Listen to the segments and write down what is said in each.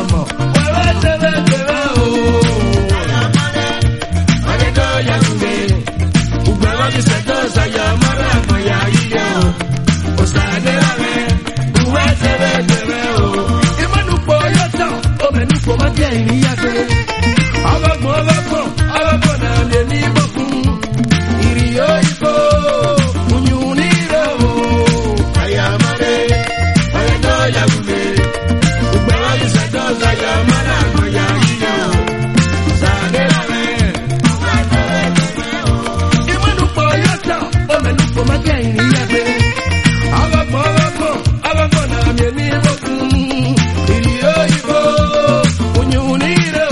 mo. Wewe tebe tebe o. Ane do ya ngbe. Ugbe wa di se do sa ya mara mo ya iye o. Osade la me. Wewe tebe tebe o. Imanu po yo ta. O me nu po ma je ni ya gbe. Abagbo na le ni boku. Iri yo iko. Munyuni ro. Ayamare. Ane do ya ngbe. Ugbe wa di se do sa ya mara mo ya iye o. Osade la me. Imanu po yo ta. O me nu po ma je ni ya gbe. Abagbo na le ni boku. Iri yo iko. Munyuni ro.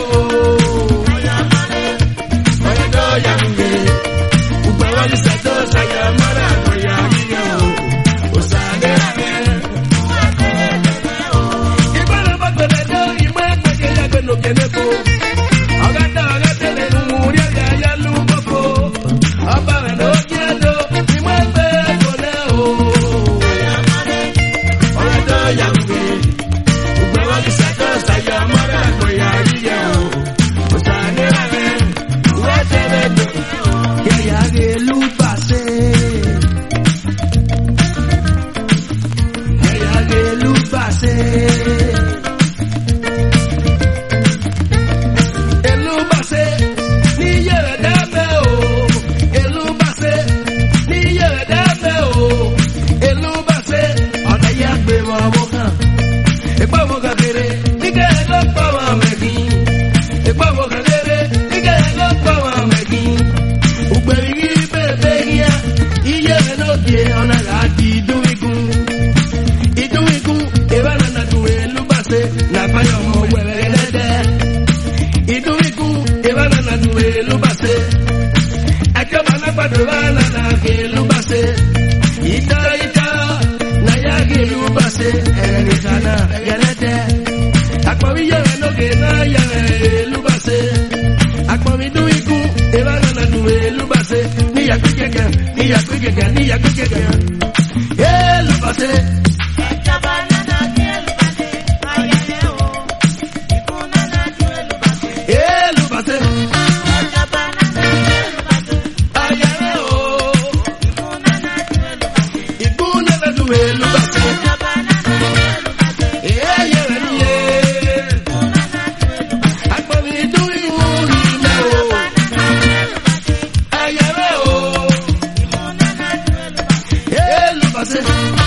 Hey,